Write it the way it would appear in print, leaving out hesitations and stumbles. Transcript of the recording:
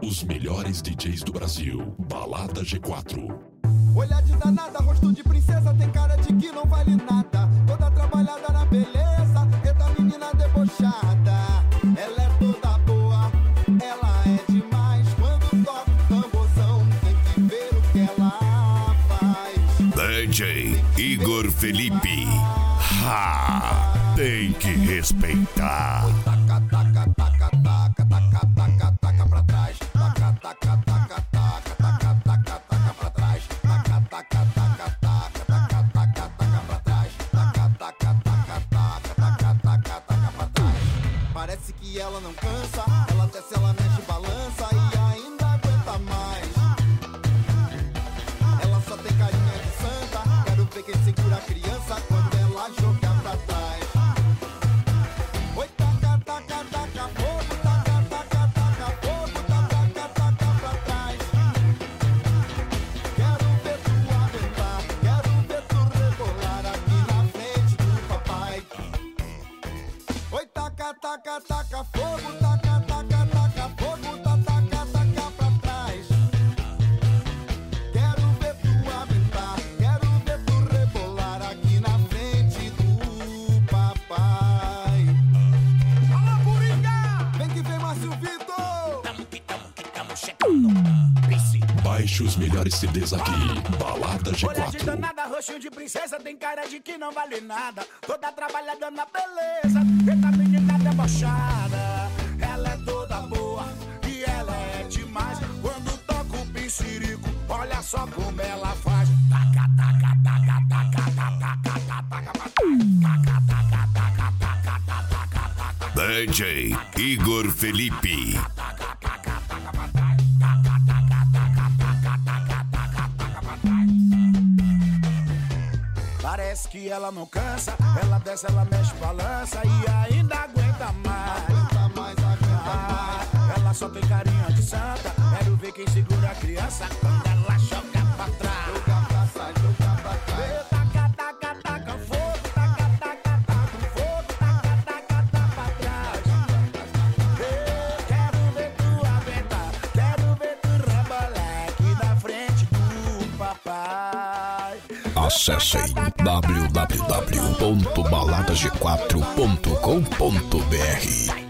Os melhores DJs do Brasil. Balada G4. Olhar de danada, rosto de princesa, tem cara de que não vale nada. Toda trabalhada na beleza, eita menina debochada. Ela é toda boa, ela é demais. Quando toca o tamborzão, tem que ver o que ela faz. DJ Igor Felipe. Ha! Tem que respeitar. Taca, taca, taca, taca, taca, taca, taca pra trás. Taca, taca, taca, taca, taca, taca, taca pra trás. Taca, taca, taca, taca, taca, taca, taca pra trás. Taca, taca, taca, taca, taca, taca, taca pra trás. Parece que ela não cansa, ela desce, ela mexe, balança e ainda aguenta mais. Ela só tem carinha de santa, quero ver quem segura a criança quando ela jogar pra trás. Oi, taca, taca, taca, fogo, taca, taca, taca, fogo, taca, taca, taca pra trás. Quero ver tu aventar, quero ver tu rebolar aqui na frente do papai. Oi, taca, taca, taca, fogo, taca, taca, taca, fogo, taca, taca pra trás. Quero ver tu aventar, quero ver tu rebolar aqui na frente do papai. Alô, Coringa! Vem que vem, Márcio Vitor! Tamo chegando. Baixe os melhores CDs aqui. Balada Olhar de G4. danada, roxinho de princesa, tem cara de que não vale nada. Toda trabalhada na beleza, eita menina debochada. Ela é toda boa e ela é demais. Quando toca o pincirico, olha só como ela faz. Taca, taca, taca, taca, taca, taca, taca, taca, taca, taca, taca, taca, taca, taca. DJ Igor Felipe. Parece que ela não cansa, ela desce, ela mexe, balança e ainda aguenta mais. Aguenta mais, aguenta mais. Ela só tem carinha de santa, quero ver quem segura a criança quando ela joga pra trás. Joga pra trás, joga pra trás. Taca, taca, taca, fogo, taca, taca, taca, fogo, taca, taca, taca pra trás. Quero ver tu aventar, quero ver tu rebolar aqui na frente do papai. Acessem www.baladag4.com.br.